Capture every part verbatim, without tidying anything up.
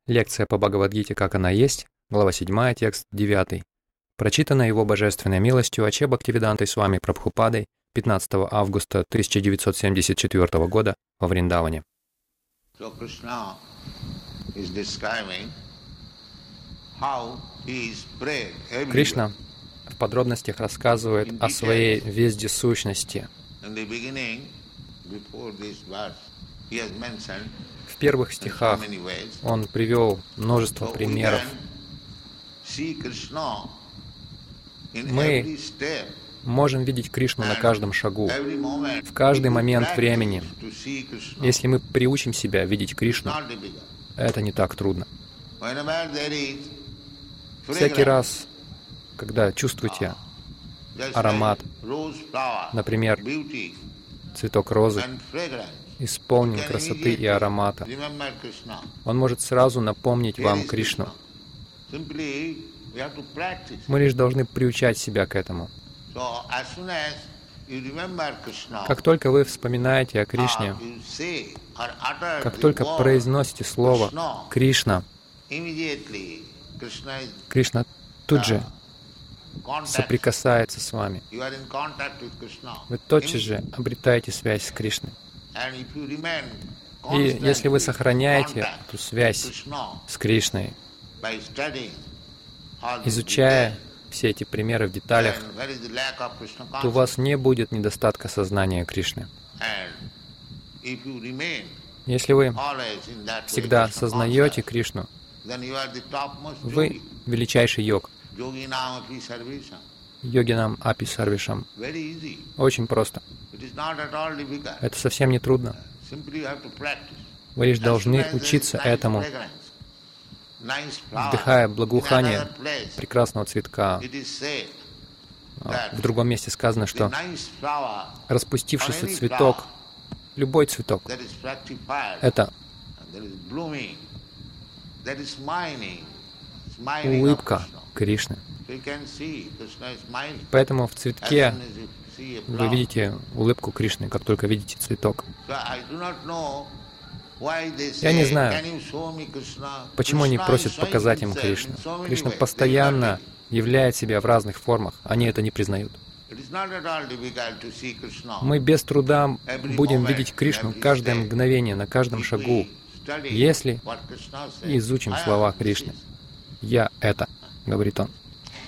Лекция по Бхагавад-гите «Как она есть», глава седьмая, текст девятый. Прочитана его божественной милостью Аче Бхактивидантой Свами Прабхупадой пятнадцатого августа тысяча девятьсот семьдесят четвёртого года во Вриндаване. Кришна в подробностях рассказывает о своей вездесущности. В первых стихах он привел множество примеров. Мы можем видеть Кришну на каждом шагу, в каждый момент времени. Если мы приучим себя видеть Кришну, это не так трудно. Всякий раз, когда чувствуете аромат, например, цветок розы, исполнен красоты и аромата, он может сразу напомнить вам Кришну. Мы лишь должны приучать себя к этому. Как только вы вспоминаете о Кришне, как только произносите слово «Кришна», Кришна тут же соприкасается с вами. Вы тотчас же обретаете связь с Кришной. И если вы сохраняете эту связь с Кришной, изучая все эти примеры в деталях, то у вас не будет недостатка сознания Кришны. Если вы всегда сознаете Кришну, вы величайший йог. Йогинам апи сарвишам. Очень просто. Это совсем не трудно. Вы лишь должны учиться этому, вдыхая благоухание прекрасного цветка. В другом месте сказано, что распустившийся цветок, любой цветок, это улыбка Кришны. Поэтому в цветке вы видите улыбку Кришны, как только видите цветок. Я не знаю, почему они просят показать им Кришну. Кришна постоянно являет себя в разных формах, они это не признают. Мы без труда будем видеть Кришну каждое мгновение, на каждом шагу, если изучим слова Кришны. «Я — это», — говорит он.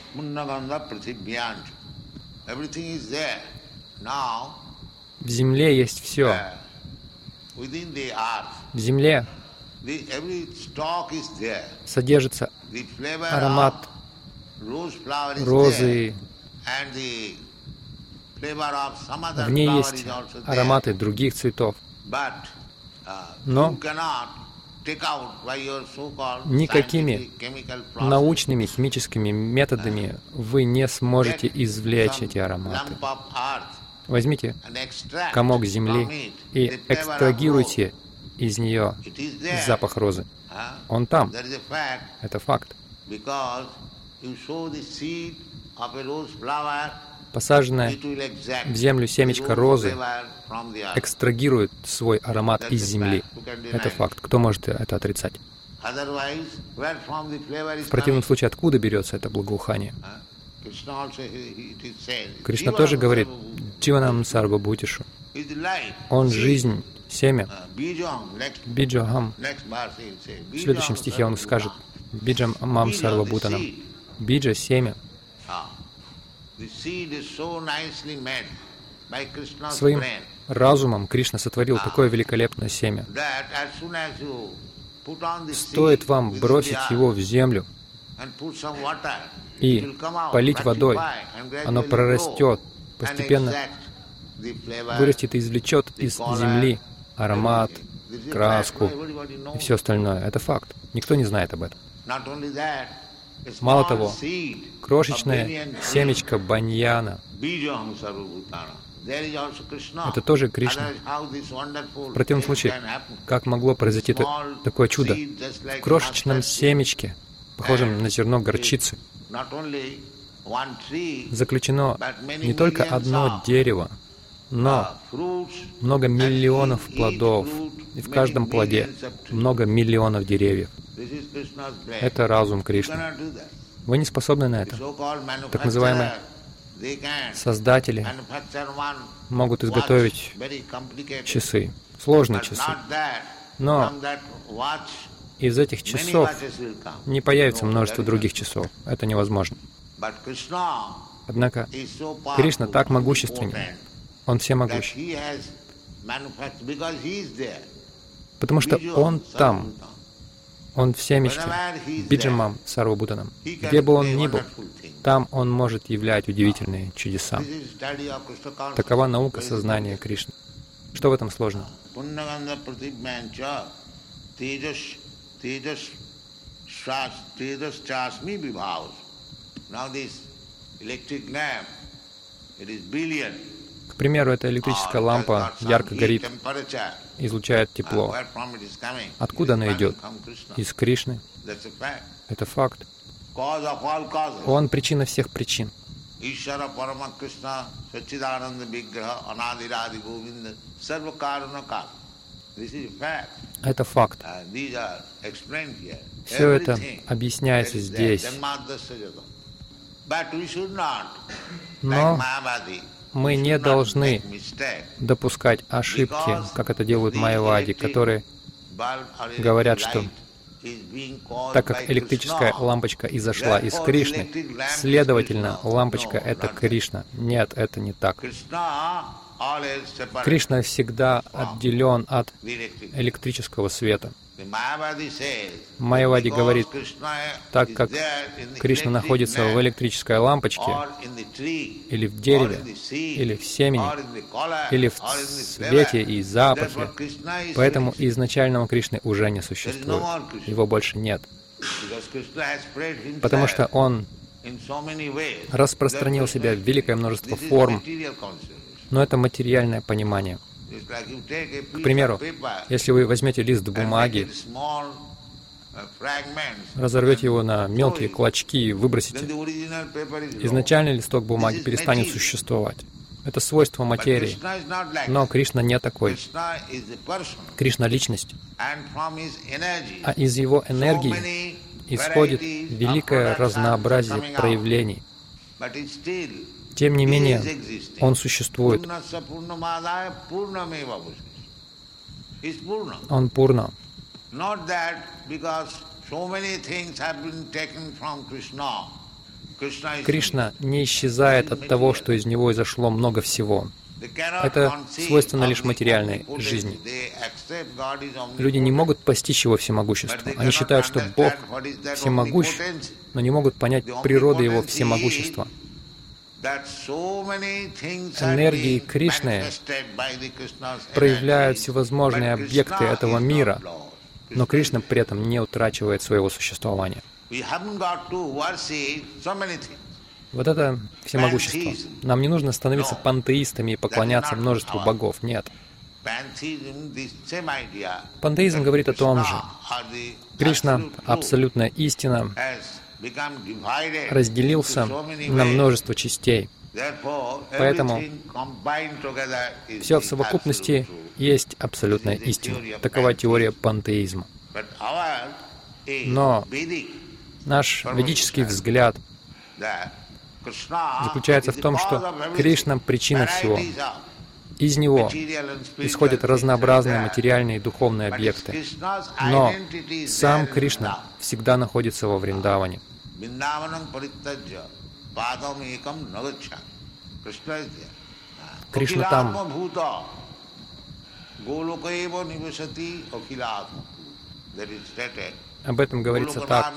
В земле есть все. В земле содержится аромат розы. В ней есть ароматы других цветов. Но никакими научными химическими методами вы не сможете извлечь эти ароматы. Возьмите комок земли и экстрагируйте из нее запах розы. Он там. Это факт. Посаженное в землю семечко розы экстрагирует свой аромат из земли. Это факт. Кто может это отрицать? В противном случае, откуда берется это благоухание? Кришна тоже говорит «Дживанам сарва бхутишу». Он — жизнь, семя. Биджахам. В следующем стихе он скажет «Биджам мам сарва бхутанам». Биджа — семя. Своим разумом Кришна сотворил такое великолепное семя. Стоит вам бросить его в землю и полить водой, оно прорастет, постепенно вырастет и извлечет из земли аромат, краску и все остальное. Это факт. Никто не знает об этом. Мало того, крошечное семечко баньяна — это тоже Кришна. В противном случае, как могло произойти такое чудо? В крошечном семечке, похожем на зерно горчицы, заключено не только одно дерево, но много миллионов плодов, и в каждом плоде много миллионов деревьев. Это разум Кришны. Вы не способны на это. Так называемые создатели могут изготовить часы, сложные часы. Но из этих часов не появится множество других часов. Это невозможно. Однако Кришна так могущественен. Он всемогущий. Потому что Он там. Он всемощен. Биджамам Сарвабхутанам. Где бы Он ни был, там Он может являть удивительные чудеса. Такова наука сознания Кришны. Что в этом сложно? К примеру, эта электрическая лампа ярко горит, излучает тепло. Откуда она идет? Из Кришны. Это факт. Он причина всех причин. Это факт. Все это объясняется здесь. Но мы не должны допускать ошибки, как это делают майявади, которые говорят, что так как электрическая лампочка изошла из Кришны, следовательно, лампочка — это Кришна. Нет, это не так. Кришна всегда отделен от электрического света. Майявади говорит, так как Кришна находится в электрической лампочке, или в дереве, или в семени, или в цвете и запахе, поэтому изначального Кришны уже не существует. Его больше нет. Потому что Он распространил себя в великое множество форм, но это материальное понимание. К примеру, если вы возьмете лист бумаги, разорвете его на мелкие клочки и выбросите, изначальный листок бумаги перестанет существовать. Это свойство материи. Но Кришна не такой. Кришна — личность. А из Его энергии исходит великое разнообразие проявлений. Тем не менее, Он существует. Он Пурна. Кришна не исчезает от того, что из Него изошло много всего. Это свойственно лишь материальной жизни. Люди не могут постичь Его всемогущество. Они считают, что Бог всемогущ, но не могут понять природы Его всемогущества. Энергии Кришны проявляют всевозможные объекты этого мира, но Кришна при этом не утрачивает своего существования. Вот это всемогущество. Нам не нужно становиться пантеистами и поклоняться множеству богов. Нет. Пантеизм говорит о том же. Кришна — абсолютная истина, разделился на множество частей. Поэтому все в совокупности есть абсолютная истина. Такова теория пантеизма. Но наш ведический взгляд заключается в том, что Кришна — причина всего. Из Него исходят разнообразные материальные и духовные объекты. Но сам Кришна всегда находится во Вриндаване. Кришна там. Об этом говорится так.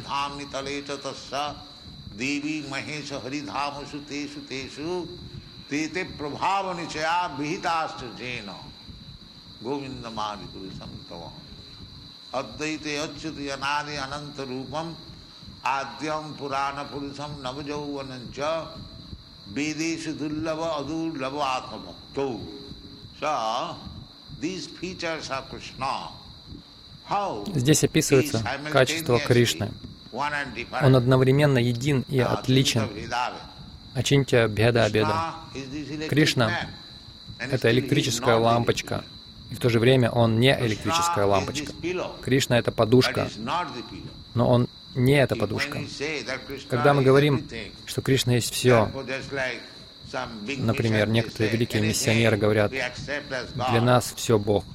Тете прабхава ничая вихитастра джена Говинда мади пурусам тава Аддайте achyuti anadi ananta rupam Adyam purana purusam navajauvanancha Vedeshu dullava adurlava atmabhakto. So, these features of Krishna. Здесь описывается качество Кришны. Он одновременно един и отличен. Ачинтя беда беда. Кришна — это электрическая лампочка, И в то же время Он не электрическая лампочка. Кришна — это подушка, но Он не эта подушка. Когда мы говорим, что Кришна есть все, например, некоторые великие миссионеры говорят, для нас все Бог.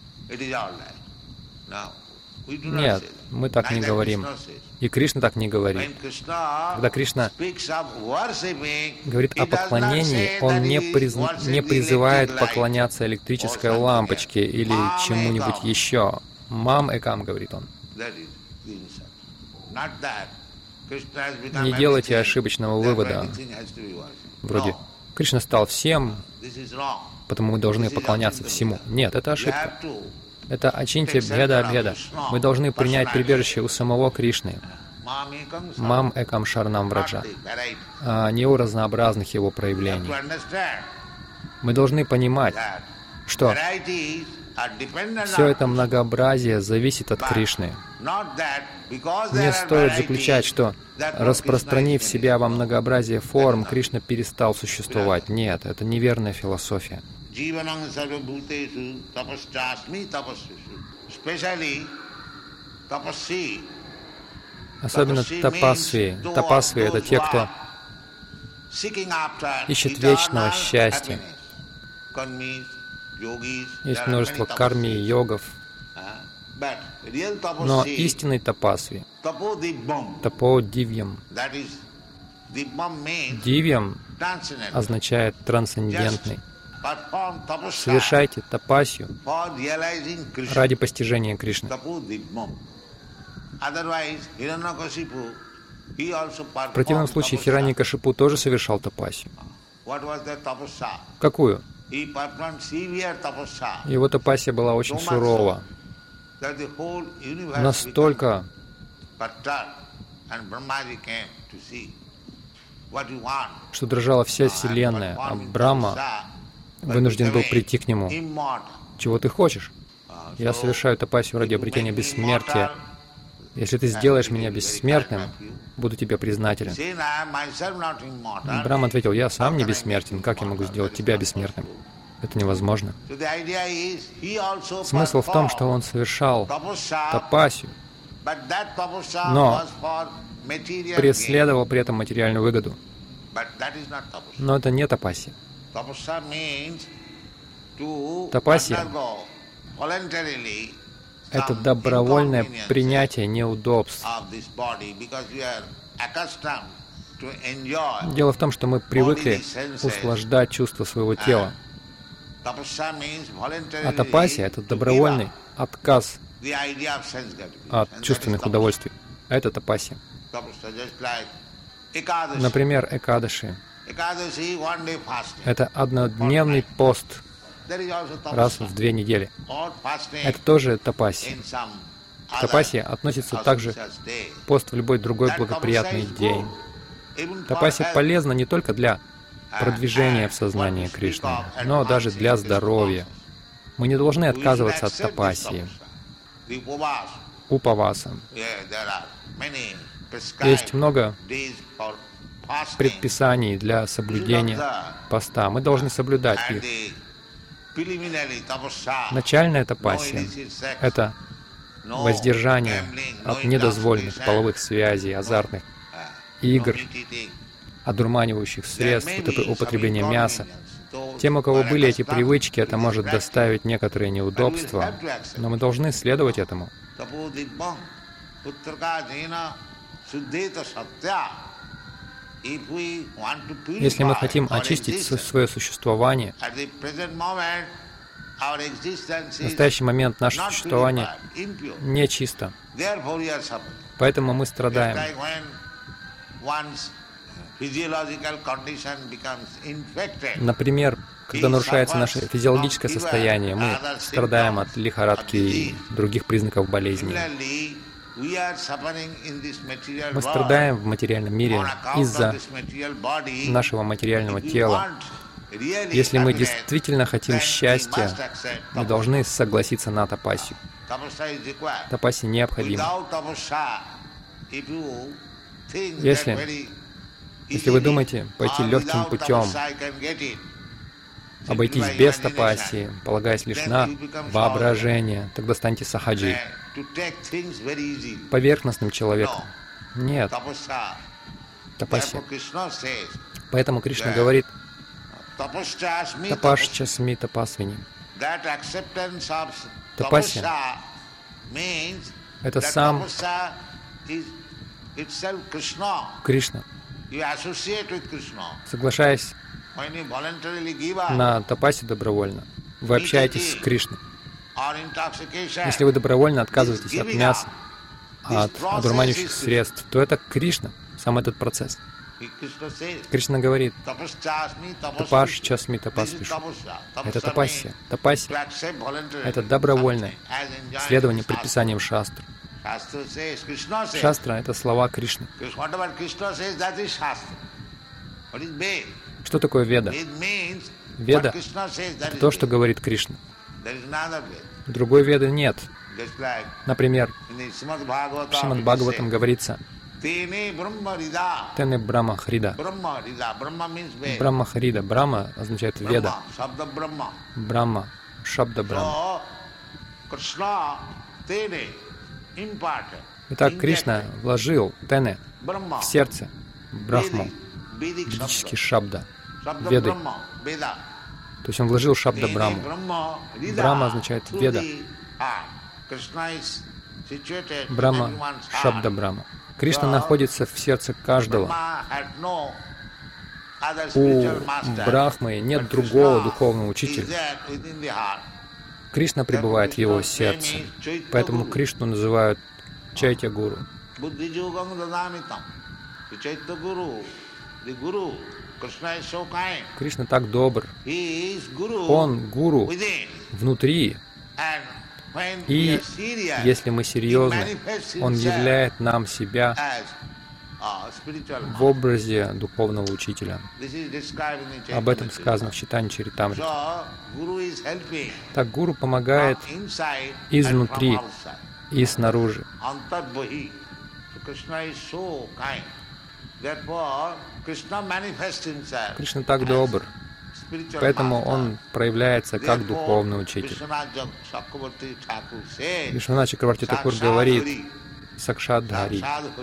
Нет, мы так не говорим. И Кришна так не говорит. Когда Кришна говорит о поклонении, Он не, призна... не призывает поклоняться электрической лампочке или чему-нибудь еще. Мам экам, говорит Он. Не делайте ошибочного вывода. Вроде Кришна стал всем, потому мы должны поклоняться всему. Нет, это ошибка. Это ачинтя бхеда-бхеда. Мы должны принять прибежище у самого Кришны. Мам экам шарнам враджа. А не у разнообразных его проявлений. Мы должны понимать, что все это многообразие зависит от Кришны. Не стоит заключать, что, распространив себя во многообразие форм, Кришна перестал существовать. Нет, это неверная философия. Особенно тапасви. Тапасви — это те, кто ищет вечного счастья. Есть множество карми, йогов. Но истинный тапасви, тапо дивьям. Дивьям означает трансцендентный. Совершайте тапасью ради постижения Кришны. В противном случае Хираньякашипу тоже совершал тапасью. Какую? Его тапасия была очень сурова. Настолько, что дрожала вся Вселенная, а Брахма вынужден был прийти к нему. Чего ты хочешь? Я совершаю тапасию ради обретения бессмертия. Если ты сделаешь меня бессмертным, буду тебе признателен. Брахма ответил, я сам не бессмертен, как я могу сделать тебя бессмертным? Это невозможно. Смысл в том, что он совершал тапасию, но преследовал при этом материальную выгоду. Но это не тапасия. Тапасия — это добровольное принятие неудобств. Дело в том, что мы привыкли услаждать чувства своего тела. А тапасия — это добровольный отказ от чувственных удовольствий. А это тапасия. Например, экадаши. Это однодневный пост раз в две недели. Это тоже тапасия. К тапасии относится также пост в любой другой благоприятный день. Тапасия полезна не только для продвижения в сознании Кришны, но даже для здоровья. Мы не должны отказываться от тапасии. Упаваса. Есть много предписаний для соблюдения поста. Мы должны соблюдать их. Начальная тапасия — это воздержание от недозволенных половых связей, азартных игр, одурманивающих средств, употребления мяса. Тем, у кого были эти привычки, это может доставить некоторые неудобства, но мы должны следовать этому. Если мы хотим очистить свое существование, в настоящий момент наше существование нечисто, поэтому мы страдаем. Например, когда нарушается наше физиологическое состояние, мы страдаем от лихорадки и других признаков болезни. Мы страдаем в материальном мире из-за нашего материального тела. Если мы действительно хотим счастья, мы должны согласиться на тапасию. Тапасия необходима. Если, если вы думаете пойти легким путем, обойтись без тапассии, полагаясь лишь на воображение, тогда станьте сахаджи, поверхностным человеком. Нет. Тапассия. Поэтому Кришна говорит, тапашча сми тапасвини. Тапассия — это сам Кришна. Соглашаясь на тапассию добровольно, вы общаетесь с Кришной. Если вы добровольно отказываетесь от мяса, от одурманивающих средств, то это Кришна, сам этот процесс. Кришна говорит, тапаш часми тапасвишу. Это тапассия. Тапассия — это добровольное следование предписаниям шастры. Шастра — это слова Кришны. Что такое Веда? Веда — это то, что говорит Кришна. Другой Веды нет. Например, в Шримад Бхагаватам говорится, Тене Брахма Хрида. Брахма Хрида. Брахма означает Веда. Брахма. Шабда Брахма. Итак, Кришна вложил Тене в сердце Брахму, ведический Шабда, Веды. То есть он вложил Шабда Брахму. Брахма означает Веда. Брахма, Шабда Брахма. Кришна находится в сердце каждого. У Брахмы нет другого духовного учителя. Кришна пребывает в его сердце. Поэтому Кришну называют Чайтя Гуру. Кришна так добр. Он гуру внутри. И если мы серьезны, Он являет нам себя в образе духовного учителя. Об этом сказано в Чайтанья Чаритамрите. Так гуру помогает изнутри и снаружи. Кришна так добр, поэтому Он проявляется как духовный учитель. Вишванат Чакраварти Такур говорит, Сакшат Дхари.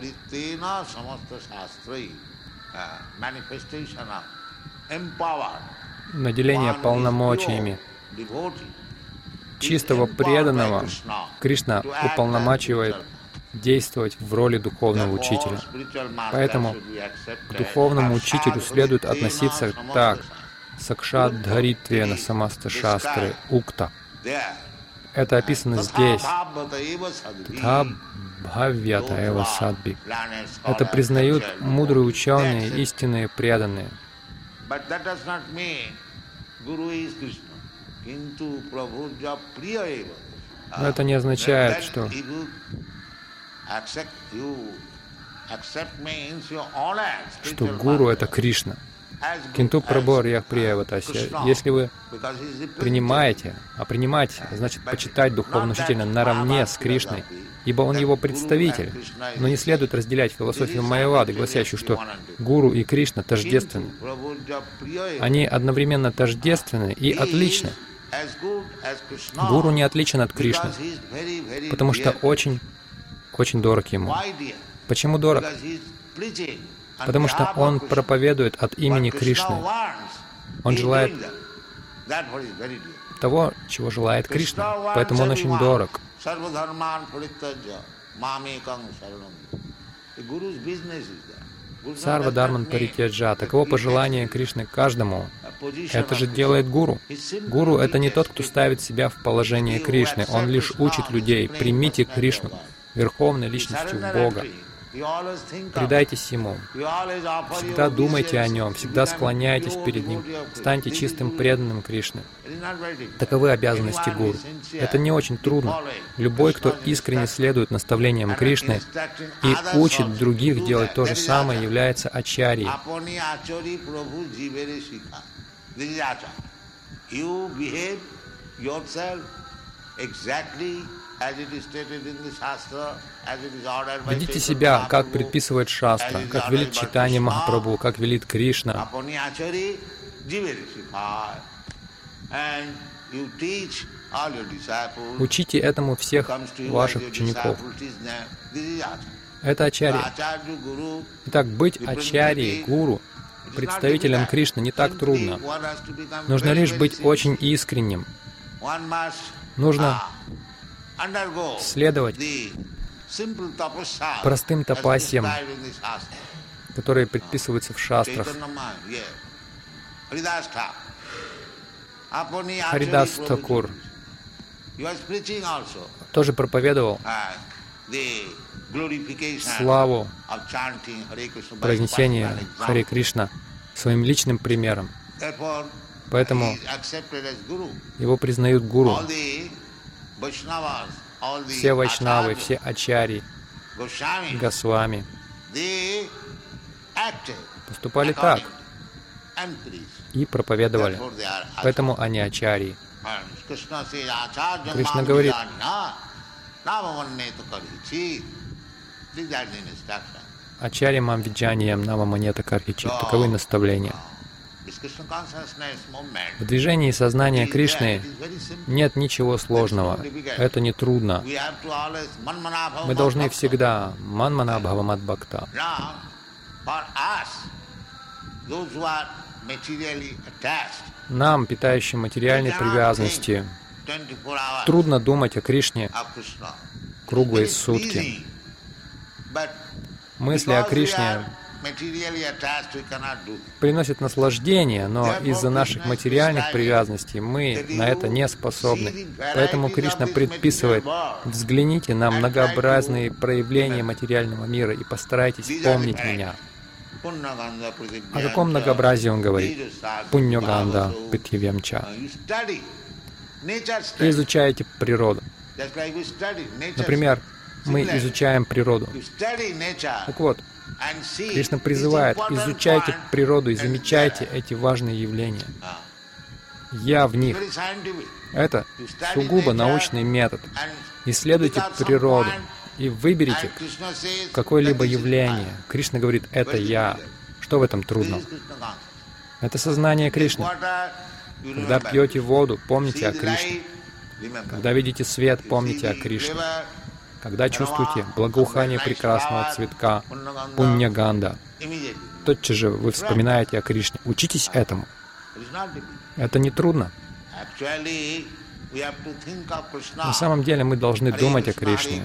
Наделение полномочиями чистого преданного Кришна уполномачивает действовать в роли духовного учителя. Поэтому к духовному учителю следует относиться так. Сакшат Дхаритвена Самаста Шастры Укта. Это описано здесь. Тха Бхавьята Эва Садби. Это признают мудрые ученые, истинные преданные. Но это не означает, что что гуру — это Кришна. Кинту Прабхор Ях Прия Ватася. Если вы принимаете, а принимать значит почитать духовного учителя наравне с Кришной, ибо он его представитель. Но не следует разделять философию Майявады, гласящую, что гуру и Кришна тождественны. Они одновременно тождественны и отличны. Гуру не отличен от Кришны, потому что очень, очень дорог ему. Почему дорог? Потому что он проповедует от имени Кришны. Он желает того, чего желает Кришна. Поэтому он очень дорог. Сарва Дharman Паритяджа. Таково пожелание Кришны каждому. Это же делает гуру. Гуру — это не тот, кто ставит себя в положение Кришны. Он лишь учит людей. Примите Кришну верховной личностью Бога. Предайтесь Ему. Всегда думайте о Нем, всегда склоняйтесь перед Ним. Станьте чистым преданным Кришне. Таковы обязанности гуру. Это не очень трудно. Любой, кто искренне следует наставлениям Кришны и учит других делать то же самое, является ачарьей. Ведите себя, как предписывает Шастра, как велит Чайтанья Махапрабху, как велит Кришна. Учите этому всех ваших учеников. Это ачарья. Итак, быть ачарьей, гуру, представителем Кришны не так трудно. Нужно лишь быть очень искренним. Нужно следовать простым тапасьям, которые предписываются в шастрах. Харидас Такур тоже проповедовал славу произнесения Харе Кришна своим личным примером. Поэтому его признают гуру. Все вайшнавы, все ачарьи, Госвами поступали так и проповедовали. Поэтому они ачарьи. Кришна говорит: ачарья мам виджаниям наваманета кархичи. Таковы наставления. В движении сознания Кришны нет ничего сложного. Это не трудно. Мы должны всегда манмана бхавамат бхакта. Нам, питающим материальной привязанностью, трудно думать о Кришне круглые сутки. Мысли о Кришне приносят наслаждение, но из-за наших материальных привязанностей мы на это не способны. Поэтому Кришна предписывает: взгляните на многообразные проявления материального мира и постарайтесь помнить меня. О каком многообразии он говорит? Пуньяганда питхивьямча. Изучайте природу. Например, мы изучаем природу. Так вот, Кришна призывает: изучайте природу и замечайте эти важные явления. Я в них. Это сугубо научный метод. Исследуйте природу и выберите какое-либо явление. Кришна говорит: это я. Что в этом трудного? Это сознание Кришны. Когда пьете воду, помните о Кришне. Когда видите свет, помните о Кришне. Когда чувствуете благоухание прекрасного цветка, пуньяганда, тотчас же вы вспоминаете о Кришне. Учитесь этому. Это не трудно. На самом деле мы должны думать о Кришне.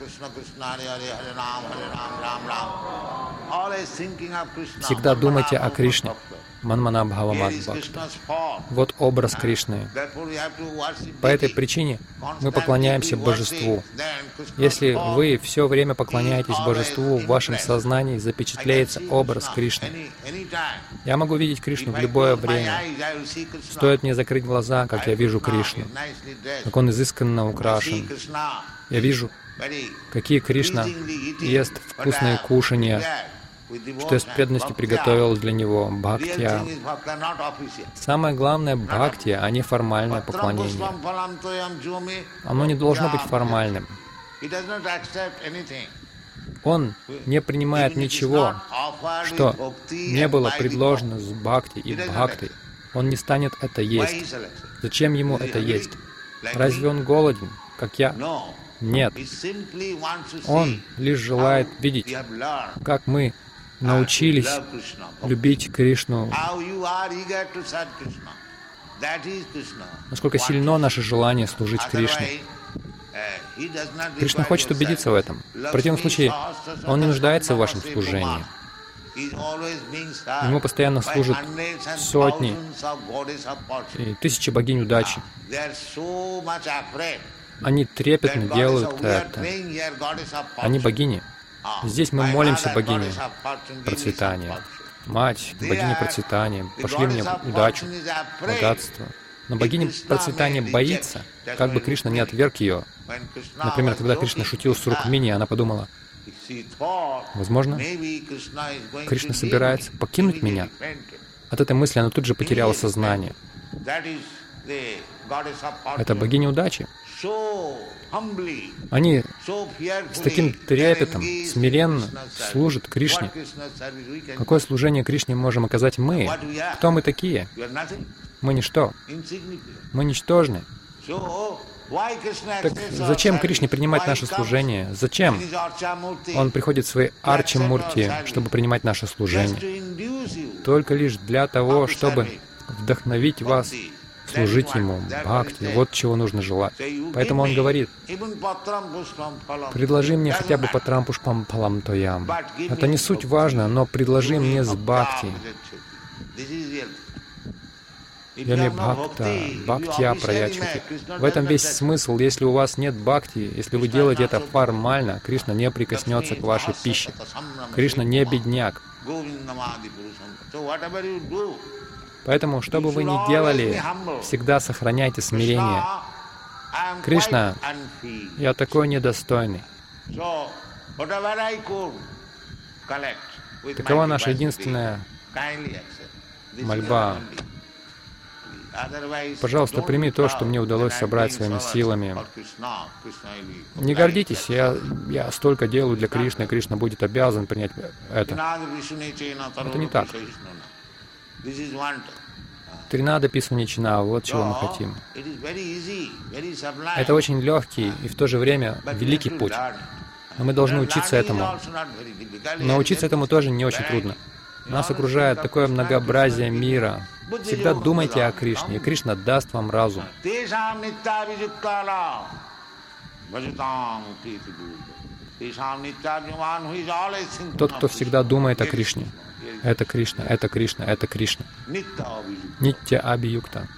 Всегда думайте о Кришне. Манмана бхавамат бхакта. Вот образ Кришны. По этой причине мы поклоняемся Божеству. Если вы все время поклоняетесь Божеству, в вашем сознании запечатлеется образ Кришны. Я могу видеть Кришну в любое время. Стоит мне закрыть глаза, как я вижу Кришну, как он изысканно украшен. Я вижу, какие Кришна ест вкусные кушанья, что я с преданностью приготовил для него. Бхактия. Самое главное — бхактия, а не формальное поклонение. Оно не должно быть формальным. Он не принимает ничего, что не было предложено с бхакти и бхактой. Он не станет это есть. Зачем ему это есть? Разве он голоден, как я? Нет. Он лишь желает видеть, как мы научились любить Кришну, насколько сильно наше желание служить Кришне. Кришна хочет убедиться в этом. В противном случае, он не нуждается в вашем служении. Ему постоянно служат сотни и тысячи богинь удачи. Они трепетно делают это. Они богини. Здесь мы молимся богине процветания. Мать, богиня процветания, пошли мне удачу, богатство. Но богиня процветания боится, как бы Кришна не отверг ее. Например, когда Кришна шутил с Рукмини, она подумала: возможно, Кришна собирается покинуть меня. От этой мысли она тут же потеряла сознание. Это богиня удачи. Они с таким трепетом, смиренно служат Кришне. Какое служение Кришне можем оказать мы? Кто мы такие? Мы ничто. Мы ничтожны. Так зачем Кришне принимать наше служение? Зачем? Он приходит в свои арчи-мурти, чтобы принимать наше служение. Только лишь для того, чтобы вдохновить вас служить Ему, бхакти. Вот чего нужно желать. Поэтому Он говорит: «Предложи мне хотя бы патрам пушпам палам тоям». Это не суть важно, но предложи мне с бхакти. Яме бхакта, бхактия праячхати. В этом весь смысл. Если у вас нет бхакти, если вы делаете это формально, Кришна не прикоснется к вашей пище. Кришна не бедняк. Поэтому, что бы вы ни делали, всегда сохраняйте смирение. Кришна, я такой недостойный. Такова наша единственная мольба. Пожалуйста, прими то, что мне удалось собрать своими силами. Не гордитесь, я, я столько делаю для Кришны, Кришна будет обязан принять это. Это не так. Тринада Писваничина, вот чего мы хотим. Это очень легкий и в то же время великий путь. Но мы должны учиться этому. Но учиться этому тоже не очень трудно. Нас окружает такое многообразие мира. Всегда думайте о Кришне, и Кришна даст вам разум. Тот, кто всегда думает о Кришне, это Кришна, это Кришна, это Кришна. Нитья Абхиюкта.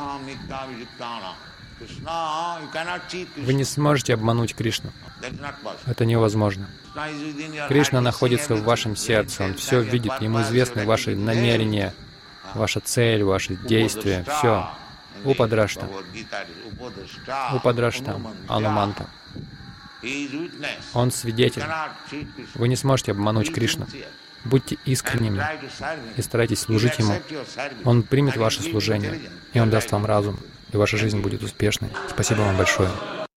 Вы не сможете обмануть Кришну. Это невозможно. Кришна находится в вашем сердце, Он все видит, Ему известны ваши намерения, ваша цель, ваши действия, все. Упадрашта. Упадрашта, Ануманта. Он свидетель. Вы не сможете обмануть Кришну. Будьте искренними и старайтесь служить Ему. Он примет ваше служение, и Он даст вам разум, и ваша жизнь будет успешной. Спасибо вам большое.